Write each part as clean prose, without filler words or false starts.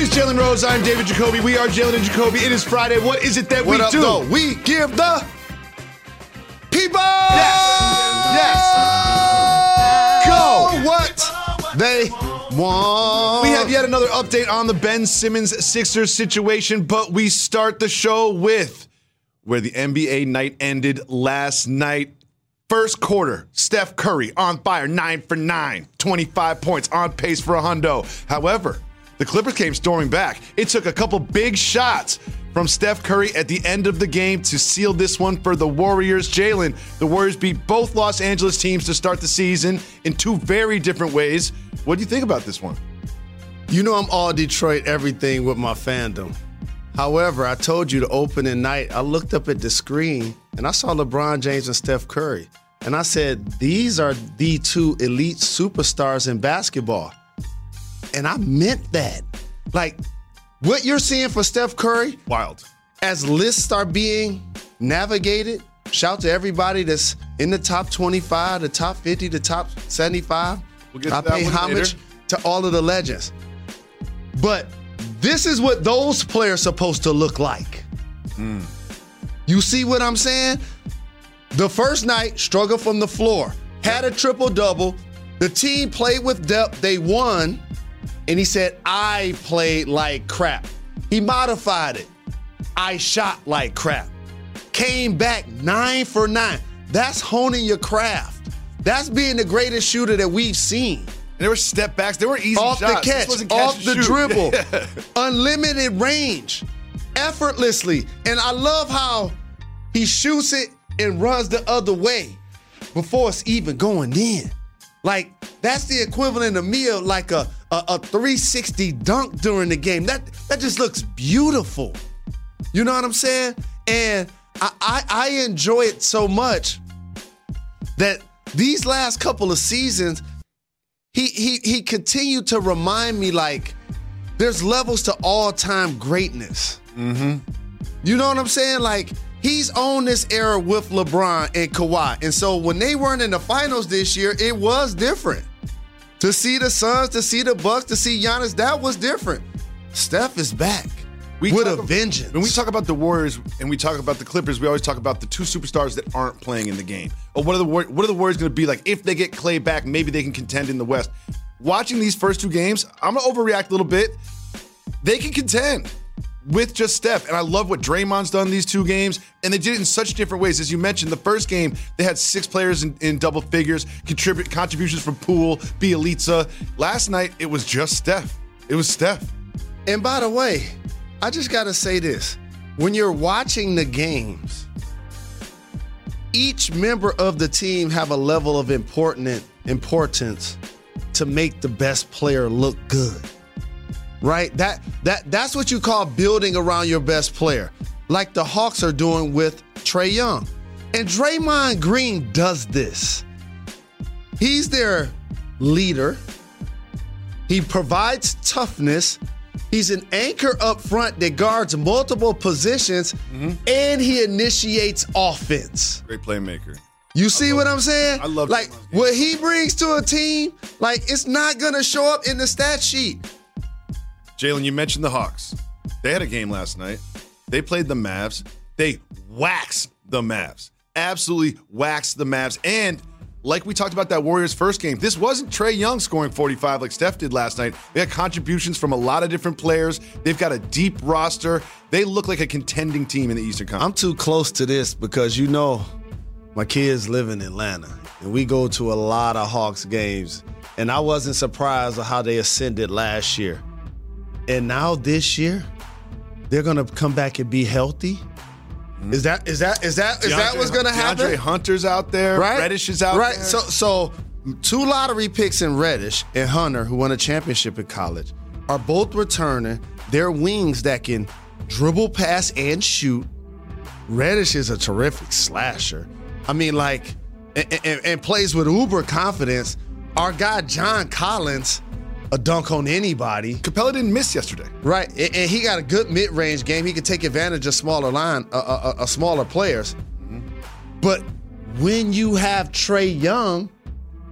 is Jalen Rose. I'm David Jacoby. We are Jalen and Jacoby. It is Friday. What is it that we do? Though? We give the people. Yes. Go. What they want. We have yet another update on the Ben Simmons Sixers situation, but we start the show with where the NBA night ended last night. First quarter, Steph Curry on fire, 9 for 9, 25 points, on pace for a hundo. However, the Clippers came storming back. It took a couple big shots from Steph Curry at the end of the game to seal this one for the Warriors. Jalen, the Warriors beat both Los Angeles teams to start the season in two very different ways. What do you think about this one? You know I'm all Detroit everything with my fandom. However, I told you the opening night, I looked up at the screen and I saw LeBron James and Steph Curry. And I said, these are the two elite superstars in basketball. And I meant that. Like, what you're seeing for Steph Curry, Wild. as lists are being navigated, shout to everybody that's in the top 25, the top 50, the top 75. We'll get to I that pay one homage later. to all of the legends. But this is what those players are supposed to look like. You see what I'm saying? The first night, struggled from the floor, had a triple-double. The team played with depth. They won. And he said, I played like crap. He modified it. I shot like crap. Came back 9 for 9. That's honing your craft. That's being the greatest shooter that we've seen. And there were step backs. There were easy Off shots. the This catch, wasn't off and the shoot. dribble, unlimited range, effortlessly. And I love how he shoots it and runs the other way before it's even going in. Like, that's the equivalent of me of like a 360 dunk during the game. That just looks beautiful. You know what I'm saying? And I enjoy it so much that these last couple of seasons, he continued to remind me, like, there's levels to all-time greatness. Mm-hmm. You know what I'm saying? Like, he's on this era with LeBron and Kawhi. And so when they weren't in the finals this year, it was different. To see the Suns, to see the Bucks, to see Giannis, that was different. Steph is back with a vengeance. When we talk about the Warriors and we talk about the Clippers, we always talk about the two superstars that aren't playing in the game. Or what are the Warriors going to be like? If they get Clay back, maybe they can contend in the West. Watching these first two games, I'm going to overreact a little bit. They can contend with just Steph. And I love what Draymond's done these two games. And they did it in such different ways. As you mentioned, the first game, they had 6 players in double figures, contributions from Poole, Bjelica. Last night, it was just Steph. It was Steph. And by the way, I just got to say this. When you're watching the games, each member of the team have a level of importance to make the best player look good. Right? That's what you call building around your best player, like the Hawks are doing with Trae Young. And Draymond Green does this. He's their leader. He provides toughness. He's an anchor up front that guards multiple positions, and he initiates offense. Great playmaker. You see what I'm saying? I love like Draymond's game. what he brings to a team, like it's not gonna show up in the stat sheet. Jalen, you mentioned the Hawks. They had a game last night. They played the Mavs. They waxed the Mavs. Absolutely waxed the Mavs. And like we talked about that Warriors first game, this wasn't Trae Young scoring 45 like Steph did last night. They had contributions from a lot of different players. They've got a deep roster. They look like a contending team in the Eastern Conference. I'm too close to this because, you know, my kids live in Atlanta, and we go to a lot of Hawks games, and I wasn't surprised at how they ascended last year. And now this year, they're gonna come back and be healthy. Is that what's gonna happen? DeAndre Hunter's out there. Right? Reddish is out right. there. So 2 lottery picks in Reddish and Hunter, who won a championship in college, are both returning. They're wings that can dribble, pass, and shoot. Reddish is a terrific slasher. I mean, like, and plays with uber confidence. Our guy John Collins, a dunk on anybody. Capella didn't miss yesterday. Right, and he got a good mid-range game. He could take advantage of smaller players. But when you have Trae Young,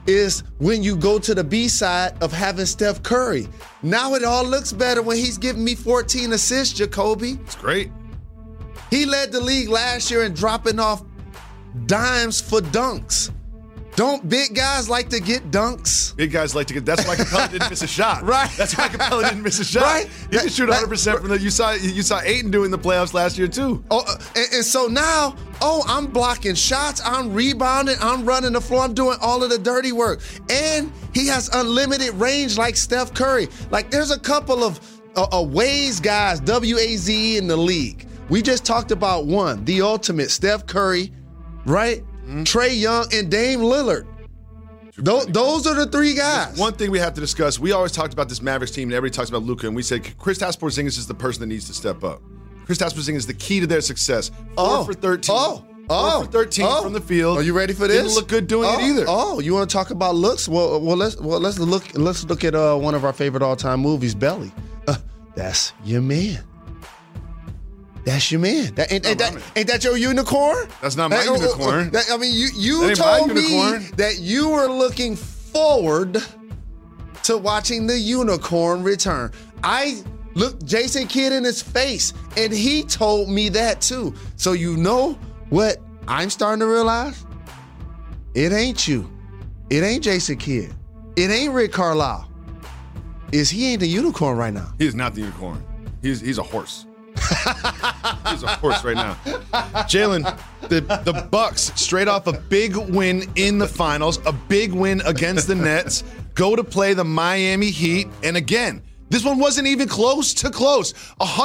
is when you go to the B side of having Steph Curry. Now it all looks better when he's giving me 14 assists, Jacoby. It's great. He led the league last year in dropping off dimes for dunks. Don't big guys like to get dunks? Big guys like to get. That's why Capella didn't miss a shot. Right. That's why Capella didn't miss a shot. Right. He can shoot 100% from the. You saw Ayton doing the playoffs last year too. Oh, and so now, I'm blocking shots, I'm rebounding, I'm running the floor, I'm doing all of the dirty work, and he has unlimited range like Steph Curry. Like there's a couple of Waze guys, WAZE in the league. We just talked about one, the ultimate, Steph Curry, right? Trae Young and Dame Lillard. Those are the three guys. One thing we have to discuss, we always talked about this Mavericks team, and everybody talks about Luka, and we said Kristaps Porzingis is the person that needs to step up. Kristaps Porzingis is the key to their success. 4 for 13. 4 for 13 from the field. Are you ready for this? Didn't look good doing it either. Oh, you want to talk about looks? Well, let's look at one of our favorite all-time movies, Belly. That's your man. That's your man. Ain't that your unicorn? That's not my unicorn. You told me that you were looking forward to watching the unicorn return. I looked Jason Kidd in his face, and he told me that too. So you know what I'm starting to realize? It ain't you. It ain't Jason Kidd. It ain't Rick Carlisle. He ain't the unicorn right now. He is not the unicorn. He's a horse. He's a horse right now. Jalen, the Bucks, straight off a big win in the finals, a big win against the Nets, go to play the Miami Heat, and again, this one wasn't even close to close.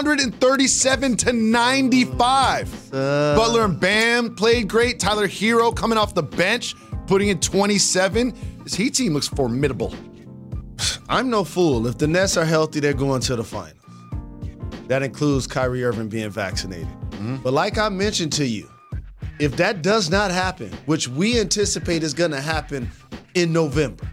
137-95. Butler and Bam played great. Tyler Hero coming off the bench, putting in 27. This Heat team looks formidable. I'm no fool. If the Nets are healthy, they're going to the finals. That includes Kyrie Irving being vaccinated. Mm-hmm. But like I mentioned to you, if that does not happen, which we anticipate is going to happen in November,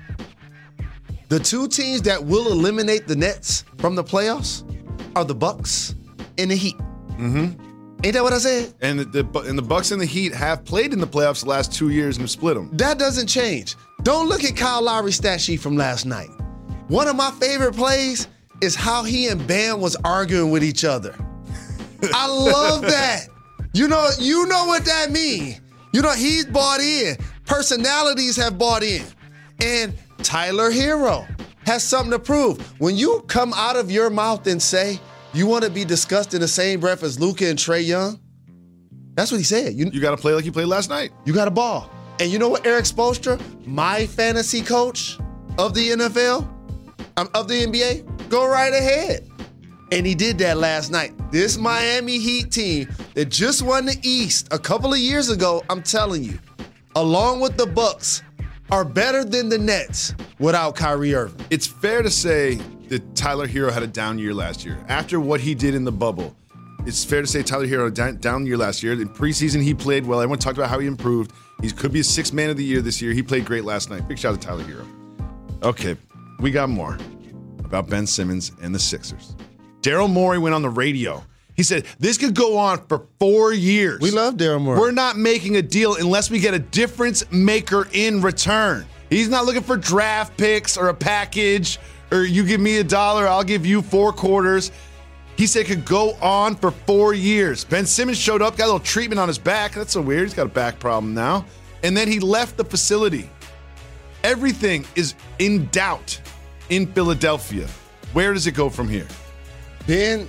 the two teams that will eliminate the Nets from the playoffs are the Bucks and the Heat. Mm-hmm. Ain't that what I said? And the Bucks and the Heat have played in the playoffs the last 2 years and have split them. That doesn't change. Don't look at Kyle Lowry's stat sheet from last night. One of my favorite plays is how he and Bam was arguing with each other. I love that. You know what that means. He's bought in. Personalities have bought in. And Tyler Hero has something to prove. When you come out of your mouth and say you want to be discussed in the same breath as Luka and Trae Young, that's what he said. You got to play like you played last night. You got a ball. And you know what, Eric Spoelstra, my fantasy coach of the NFL, of the NBA, go right ahead. And he did that last night. This Miami Heat team that just won the East a couple of years ago, I'm telling you, along with the Bucks, are better than the Nets without Kyrie Irving. It's fair to say that Tyler Hero had a down year last year. After what he did in the bubble, it's fair to say Tyler Hero had a down year last year. In preseason, he played well. Everyone talked about how he improved. He could be a sixth man of the year this year. He played great last night. Big shout out to Tyler Hero. Okay, we got more about Ben Simmons and the Sixers. Daryl Morey went on the radio. He said, this could go on for 4 years. We love Daryl Morey. We're not making a deal unless we get a difference maker in return. He's not looking for draft picks or a package or you give me $1, I'll give you 4 quarters. He said it could go on for 4 years. Ben Simmons showed up, got a little treatment on his back. That's so weird. He's got a back problem now. And then he left the facility. Everything is in doubt in Philadelphia. Where does it go from here? Ben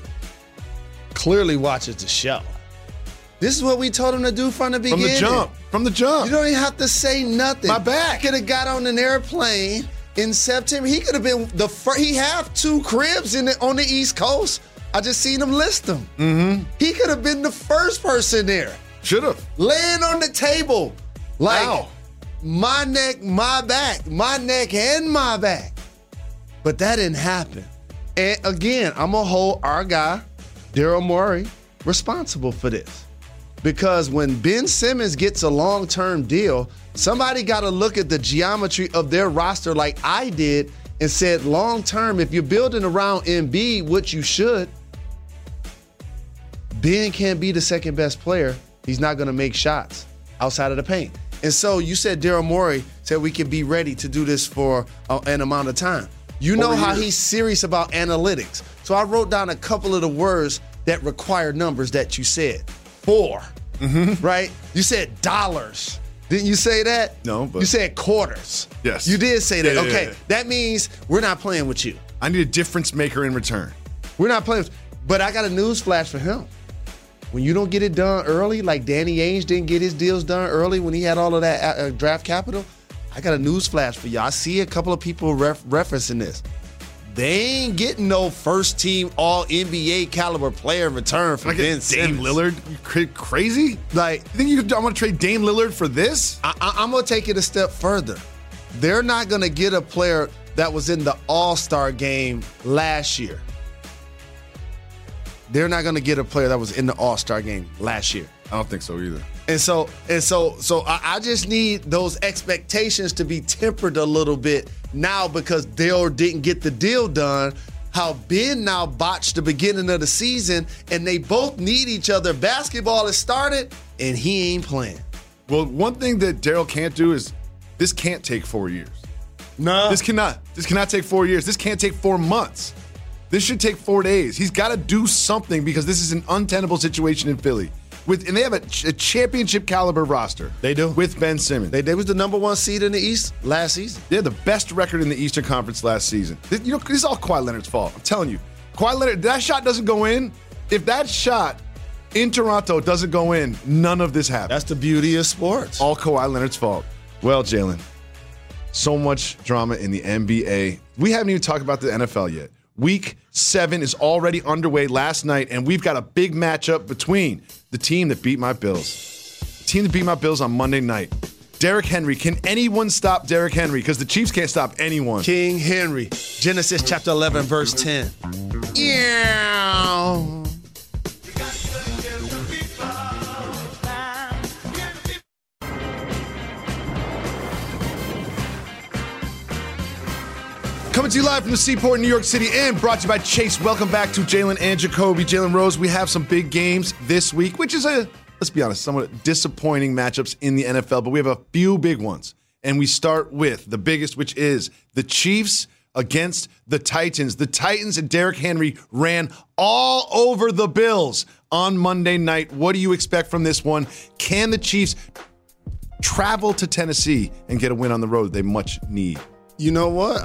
clearly watches the show. This is what we told him to do from the beginning. From the jump. You don't even have to say nothing. My back. He could have got on an airplane in September. He could have been the first. He have 2 cribs on the East Coast. I just seen him list them. Mm-hmm. He could have been the first person there. Should have. Laying on the table. Like, wow. My neck, my back. My neck and my back. But that didn't happen. And again, I'm going to hold our guy, Daryl Morey, responsible for this. Because when Ben Simmons gets a long-term deal, somebody got to look at the geometry of their roster like I did and said, long-term, if you're building around Embiid, which you should, Ben can't be the second best player. He's not going to make shots outside of the paint. And so you said Daryl Morey said we can be ready to do this for an amount of time. You know how he's serious about analytics. So I wrote down a couple of the words that require numbers that you said. 4, right? You said dollars. Didn't you say that? No, but... You said quarters. Yes. You did say that. Yeah, okay, yeah. That means we're not playing with you. I need a difference maker in return. We're not playing with you. But I got a news flash for him. When you don't get it done early, like Danny Ainge didn't get his deals done early when he had all of that draft capital, I got a news flash for you. I see a couple of people referencing this. They ain't getting no first-team All-NBA caliber player in return for Ben Simmons. Dame Lillard? You crazy? Like, you think I'm going to trade Dame Lillard for this? I'm going to take it a step further. They're not going to get a player that was in the All-Star game last year. They're not going to get a player that was in the All-Star game last year. I don't think so either. And so I just need those expectations to be tempered a little bit now because Dale didn't get the deal done. How Ben now botched the beginning of the season, and they both need each other. Basketball has started, and he ain't playing. Well, one thing that Daryl can't do is this can't take 4 years. No. This cannot take 4 years. This can't take 4 months. This should take 4 days. He's got to do something because this is an untenable situation in Philly. And they have a championship caliber roster. They do. With Ben Simmons. They was the number 1 seed in the East last season. They had the best record in the Eastern Conference last season. This is all Kawhi Leonard's fault. I'm telling you. Kawhi Leonard, that shot doesn't go in. If that shot in Toronto doesn't go in, none of this happens. That's the beauty of sports. All Kawhi Leonard's fault. Well, Jalen, so much drama in the NBA. We haven't even talked about the NFL yet. Week 7 is already underway last night, and we've got a big matchup between the team that beat my Bills. The team that beat my Bills on Monday night. Derrick Henry. Can anyone stop Derrick Henry? Because the Chiefs can't stop anyone. King Henry. Genesis chapter 11, verse 10. Yeah. Coming to you live from the Seaport in New York City and brought to you by Chase. Welcome back to Jalen and Jacoby. Jalen Rose, we have some big games this week, which is let's be honest, somewhat disappointing matchups in the NFL, but we have a few big ones. And we start with the biggest, which is the Chiefs against the Titans. The Titans and Derrick Henry ran all over the Bills on Monday night. What do you expect from this one? Can the Chiefs travel to Tennessee and get a win on the road they much need? You know what?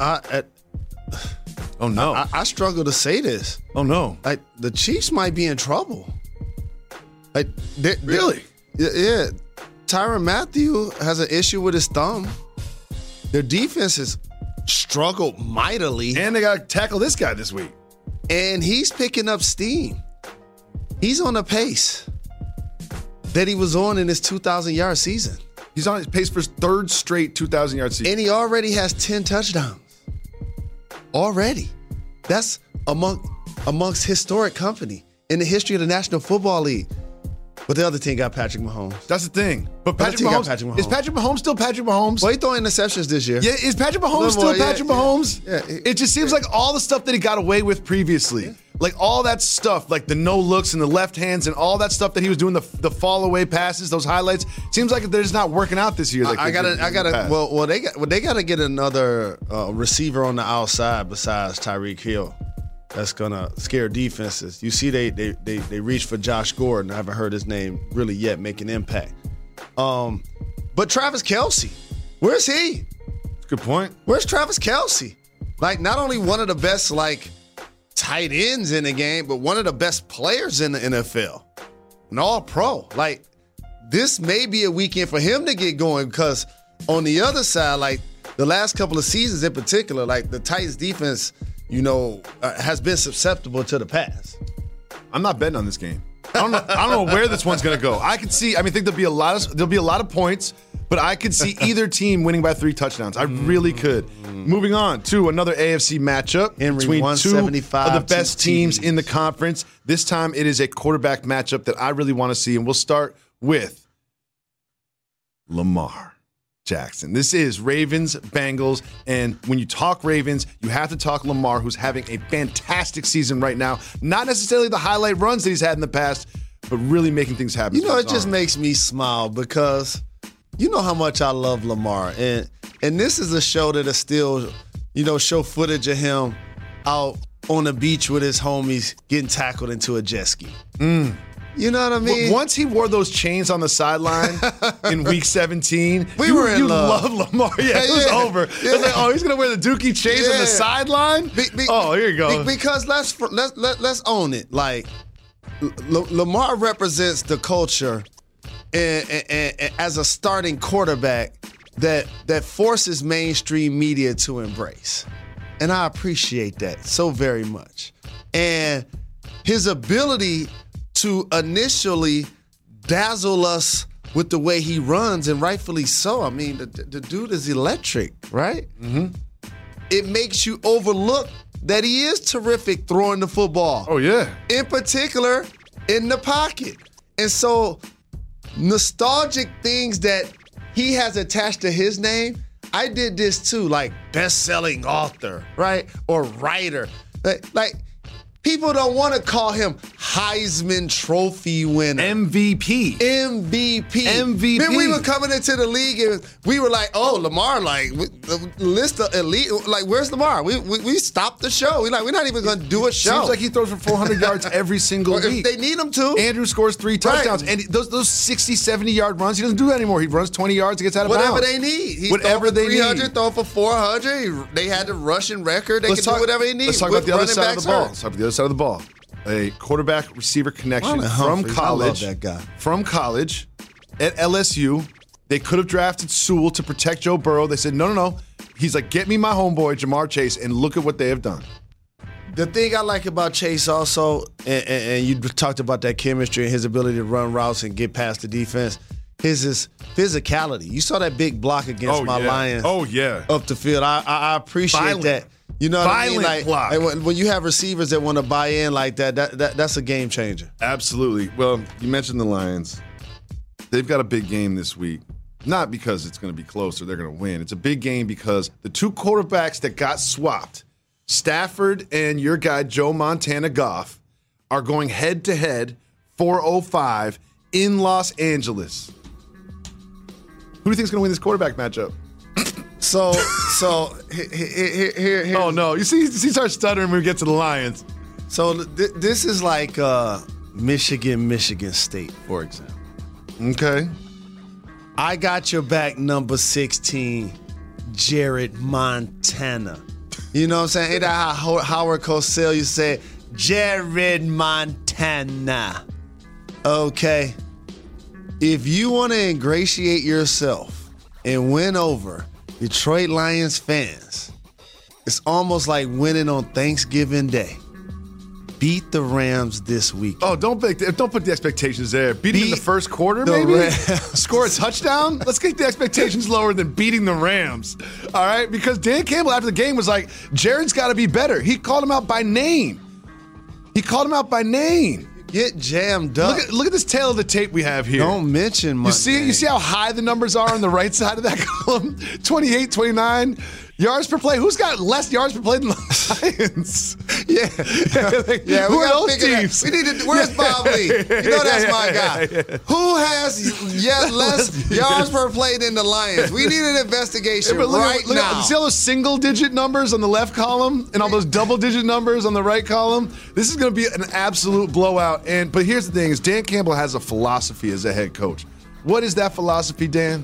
Oh, no. I struggle to say this. Oh, no. Like, the Chiefs might be in trouble. Like, Really? Yeah. Tyrann Mathieu has an issue with his thumb. Their defense has struggled mightily. And they got to tackle this guy this week. And he's picking up steam. He's on a pace that he was on in his 2,000-yard season. He's on his pace for his 3rd straight 2,000-yard season. And he already has 10 touchdowns. Already. That's amongst historic company in the history of the National Football League. But the other team got Patrick Mahomes. That's the thing. But Patrick Mahomes, is Patrick Mahomes still Patrick Mahomes? Well, he throwing interceptions this year. Yeah, is Patrick Mahomes still Patrick Mahomes? Yeah. It just seems like all the stuff that he got away with previously. Yeah. Like all that stuff, like the no looks and the left hands and all that stuff that he was doing, the fall away passes, those highlights. Seems like they're just not working out this year. Like they gotta get another receiver on the outside besides Tyreek Hill. That's gonna scare defenses. You see, they reached for Josh Gordon. I haven't heard his name really yet make an impact. But Travis Kelce, where's he? Good point. Where's Travis Kelce? Like, not only one of the best tight ends in the game, but one of the best players in the NFL, an all-pro. Like, this may be a weekend for him to get going because on the other side, the last couple of seasons in particular, the Titans defense, has been susceptible to the pass. I'm not betting on this game. I don't know where this one's going to go. I think there'll be a lot of points, but I could see either team winning by 3 touchdowns. I really could. Moving on to another AFC matchup between 2 of the best teams in the conference. This time it is a quarterback matchup that I really want to see, and we'll start with Lamar Jackson. This is Ravens, Bengals, and when you talk Ravens, you have to talk Lamar, who's having a fantastic season right now. Not necessarily the highlight runs that he's had in the past, but really making things happen. It just makes me smile because you know how much I love Lamar, and this is a show that is still, show footage of him out on the beach with his homies getting tackled into a jet ski. You know what I mean? Once he wore those chains on the sideline in week 17, we were in love. You love Lamar. Yeah, it was over. Yeah. It was like, oh, he's going to wear the Dookie chains on the sideline? Oh, here you go. Because let's own it. Like, Lamar represents the culture and as a starting quarterback that forces mainstream media to embrace. And I appreciate that so very much. And his ability to initially dazzle us with the way he runs, and rightfully so. I mean, the dude is electric, right? Mm-hmm. It makes you overlook that he is terrific throwing the football. Oh, yeah. In particular, in the pocket. And so, nostalgic things that he has attached to his name, I did this too, like best-selling author, right? Or writer. Like people don't want to call him Heisman Trophy winner. MVP. Man, we were coming into the league and we were like, oh, Lamar, like, list of elite. Like, where's Lamar? We stopped the show. We're not even going to do a show. Seems like he throws for 400 yards every single week. If they need him to. Andrew scores 3 touchdowns. Right. And those 60, 70-yard runs, he doesn't do that anymore. He runs 20 yards and gets out of bounds. Whatever they need. He's whatever they 300, need. Throw for 400. They had the rushing record. They can do whatever they need. Let's talk about the other side of the ball. Let's talk about the other side of the ball. A quarterback-receiver connection from college. I love that guy. From college at LSU. They could have drafted Sewell to protect Joe Burrow. They said, no. He's like, get me my homeboy, Jamar Chase, and look at what they have done. The thing I like about Chase also, and you talked about that chemistry and his ability to run routes and get past the defense, is his physicality. You saw that big block against Lions. Oh, yeah. Up the field. I appreciate that. You know what I mean? Like when you have receivers that want to buy in like that's a game changer. Absolutely. Well, you mentioned the Lions. They've got a big game this week. Not because it's going to be close or they're going to win. It's a big game because the 2 quarterbacks that got swapped, Stafford and your guy Joe Montana Goff, are going head-to-head 4-0-5 in Los Angeles. Who do you think is going to win this quarterback matchup? So here. Oh no! You see, he starts stuttering when we get to the Lions. So this is like Michigan State, for example. Okay. I got your back, number 16, Jared Montana. You know what I'm saying? Ain't that how Howard Cosell you say, Jared Montana? Okay. If you want to ingratiate yourself and win over Detroit Lions fans, it's almost like winning on Thanksgiving Day. Beat the Rams this week. Oh, don't put the expectations there. Beating in the first quarter, maybe? Score a touchdown? Let's get the expectations lower than beating the Rams. All right? Because Dan Campbell after the game was like, Jared's got to be better. He called him out by name. Get jammed up. Look at this tail of the tape we have here. Don't mention my name. You see how high the numbers are on the right side of that column? 28, 29 yards per play. Who's got less yards per play than the Lions? Yeah. Who are those teams? Where's Bob Lee? You know that's my guy. Who has less yards per play than the Lions? We need an investigation right now. See all those single-digit numbers on the left column and all those double-digit numbers on the right column? This is going to be an absolute blowout. But here's the thing: is Dan Campbell has a philosophy as a head coach. What is that philosophy, Dan?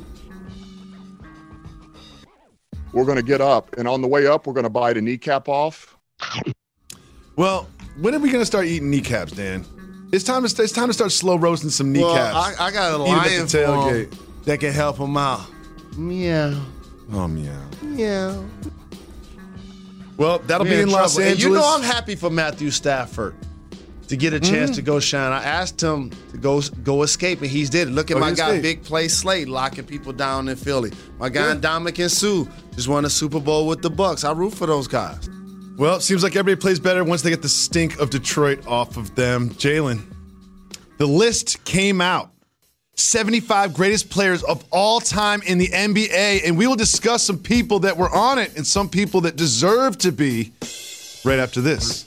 We're going to get up, and on the way up, we're going to bite a kneecap off. Well, when are we going to start eating kneecaps, Dan? It's time to start slow roasting some kneecaps. Well, I got a lion for him that can help him out. Meow. Oh, meow. Meow. Well, that'll be in Los Angeles. And you know I'm happy for Matthew Stafford to get a chance to go shine. I asked him to go escape, and he's did it. Look at my guy, Big Play Slate, locking people down in Philly. My guy, Ndamukong Suh, just won a Super Bowl with the Bucs. I root for those guys. Well, it seems like everybody plays better once they get the stink of Detroit off of them. Jalen, the list came out. 75 greatest players of all time in the NBA, and we will discuss some people that were on it and some people that deserve to be right after this.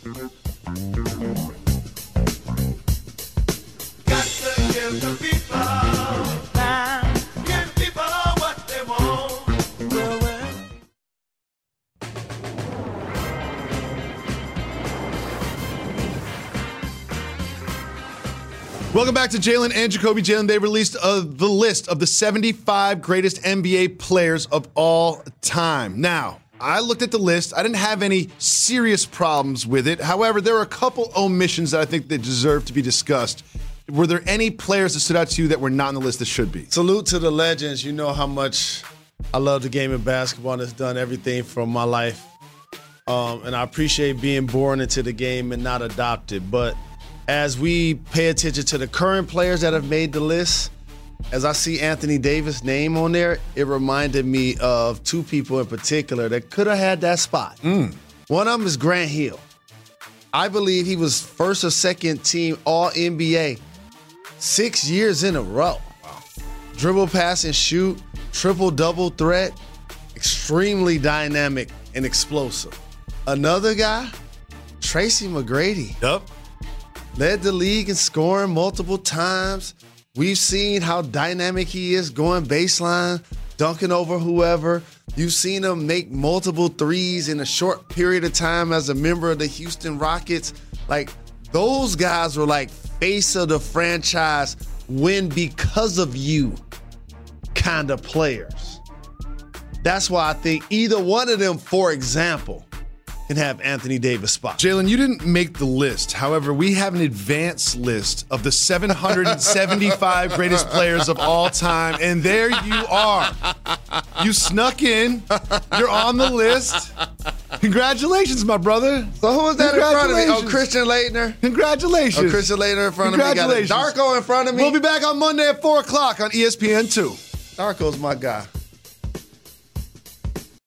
Got to give the people time, give people Welcome back to Jalen and Jacoby. Jalen, they released the list of the 75 greatest NBA players of all time. Now, I looked at the list. I didn't have any serious problems with it. However, there were a couple omissions that I think that deserve to be discussed. Were there any players that stood out to you that were not on the list that should be? Salute to the legends. You know how much I love the game of basketball, and it's done everything from my life. And I appreciate being born into the game and not adopted. But as we pay attention to the current players that have made the list, as I see Anthony Davis' name on there, it reminded me of two people in particular that could have had that spot. One of them is Grant Hill. I believe he was first or second team All-NBA 6 years in a row. Wow. Dribble, pass, and shoot, triple-double threat, extremely dynamic and explosive. Another guy, Tracy McGrady. Yep. Led the league in scoring multiple times. We've seen how dynamic he is going baseline, dunking over whoever. You've seen him make multiple threes in a short period of time as a member of the Houston Rockets. Like, those guys were like face of the franchise, win because of you kind of players. That's why I think either one of them, for example, can have Anthony Davis spot. Jalen, you didn't make the list. However, we have an advanced list of the 775 greatest players of all time, and there you are. You snuck in. You're on the list. Congratulations, my brother. So who was that in front of me? Oh, Christian Laettner. Congratulations. Oh, Christian Laettner in front of me. Congratulations. Got a Darko in front of me. We'll be back on Monday at 4 o'clock on ESPN2. Darko's my guy.